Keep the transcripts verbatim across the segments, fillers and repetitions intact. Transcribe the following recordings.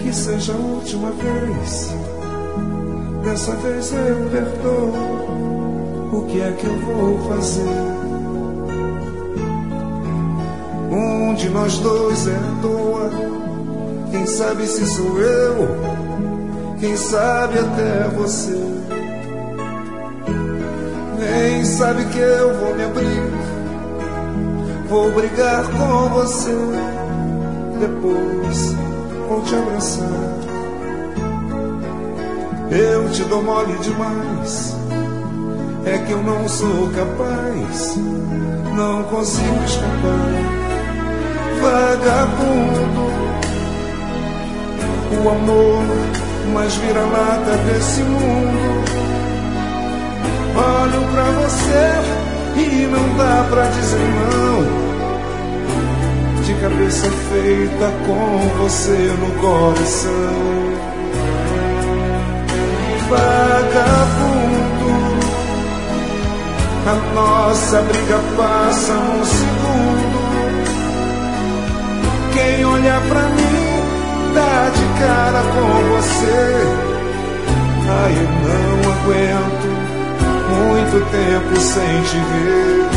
Que seja a última vez, dessa vez eu perdoo. O que é que eu vou fazer? Um de nós dois é à toa. Quem sabe se sou eu, quem sabe até você. Nem sabe que eu vou me abrir, vou brigar com você. Depois vou te abraçar. Eu te dou mole demais, é que eu não sou capaz, não consigo escapar. Vagabundo, o amor mais vira-lata desse mundo. Olho pra você e não dá pra dizer não. De cabeça feita com você no coração. Vagabundo, a nossa briga passa num segundo. Quem olha pra mim dá de cara com você. Ai, eu não aguento muito tempo sem te ver.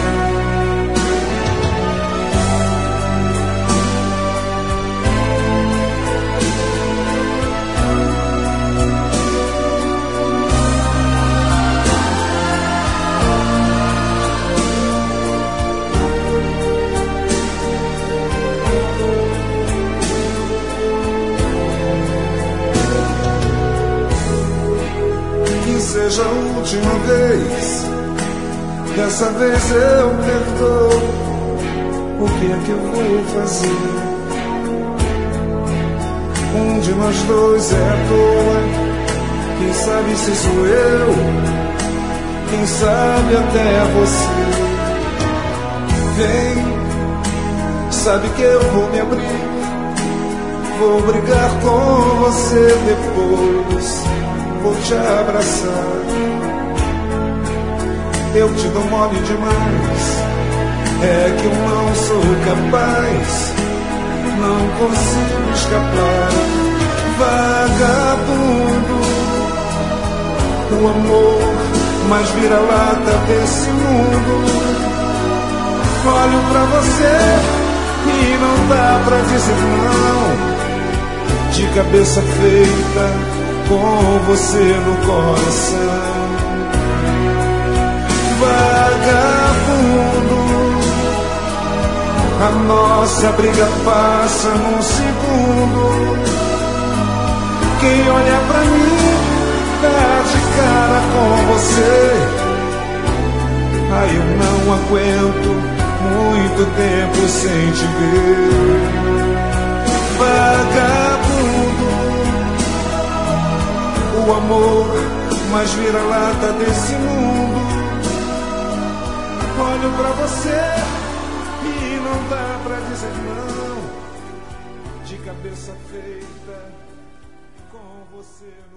Seja a última vez, dessa vez eu perdoo. O que é que eu vou fazer? Um de nós dois é à toa. Quem sabe se sou eu, quem sabe até você. Vem, sabe que eu vou me abrir, vou brigar com você. Depois vou te abraçar. Eu te dou mole demais, é que eu não sou capaz, não consigo escapar. Vagabundo, o amor mais vira-lata desse mundo. Olho pra você e não dá pra dizer não. De cabeça feita com você no coração. Vagabundo, a nossa briga passa num segundo. Quem olha pra mim dá de cara com você. Ai, eu não aguento muito tempo sem te ver. Vagabundo, o amor mais vira-lata desse mundo. Olho pra você e não dá pra dizer não. De cabeça feita com você.